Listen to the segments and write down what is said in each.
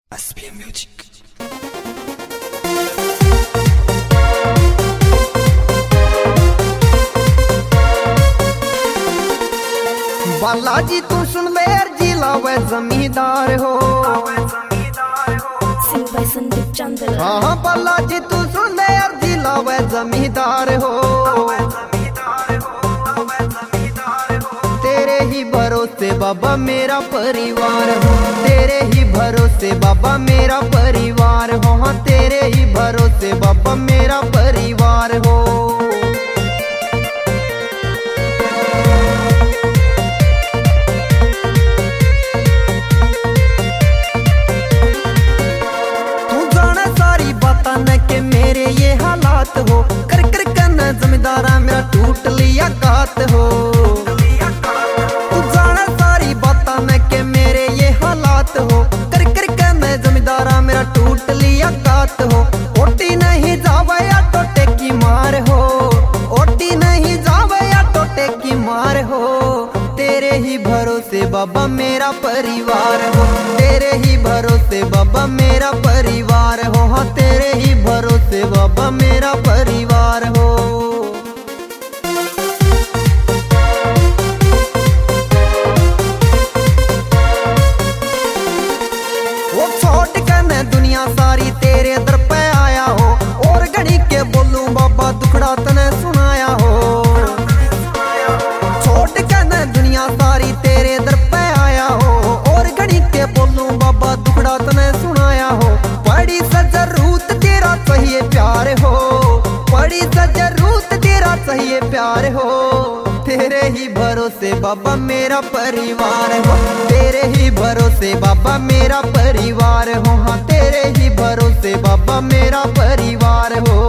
SPM Music। Balaji तू सुन मेर जिला वे जमींदार हो। हाँ बालाजी तू सुन मेर जिला वे जमींदार हो। तेरे ही भरोसे बाबा मेरा परिवार हो। तेरे ही भरोसे बाबा मेरा परिवार हो। हाँ तेरे ही भरोसे बाबा मेरा परिवार हो। के मेरे ये हालात हो कर कर कन जमींदारा मेरा टूट लिया गात हो। तू जाना सारी बातां में के मेरे ये हालात हो कर कर कन जमींदारा मेरा टूट लिया गात हो। ओटी नहीं जावे या टोटे की मार हो। ओटी नहीं जावे या टोटे की मार हो। तेरे ही भरोसे बाबा मेरा परिवार हो। तेरे ही भरोसे बाबा मेरा परिवार हो। हाँ तेरे ही भरोसे बाबा मेरा परिवार हो। वो छोड़ कर मैं दुनिया सारी तेरे दर पे आया हो। और घड़ी के बोलूं बाबा दुखड़ा तने सुनाया हो। छोड़ कर मैं दुनिया सारी तेरे दर पे आया हो। और घड़ी के बोलूं बाबा दुखड़ा तने सुनाया हो। बड़ी जरूरत तेरा चाहिए प्यार हो। बड़ी जरूरत तेरा चाहिए प्यार हो। तेरे ही भरोसे बाबा मेरा परिवार हो। तेरे ही भरोसे बाबा मेरा परिवार हो। हाँ तेरे ही भरोसे बाबा मेरा परिवार हो।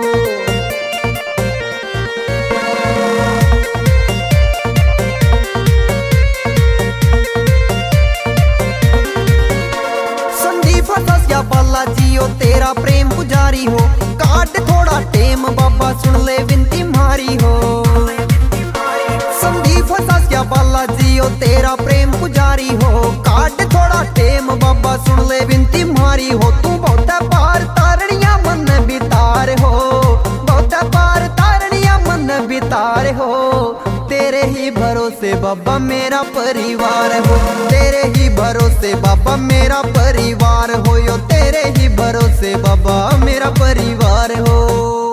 बालाजी हो तेरा प्रेम पुजारी हो। काट थोड़ा टेम बाबा सुन ले विनती मारी हो। संदीप सासिया बालाजी हो तेरा प्रेम पुजारी हो। काट थोड़ा टेम बाबा सुन ले विनती मारी हो। तू बहुत पार तारनिया मन बितार हो। बहुत पार तारनिया मन बितार हो। तेरे ही भरोसे बाबा मेरा परिवार हो। तेरे ही भरोसे बाबा मेरा परिवार हो। यो तेरे ही भरोसे बाबा मेरा परिवार हो।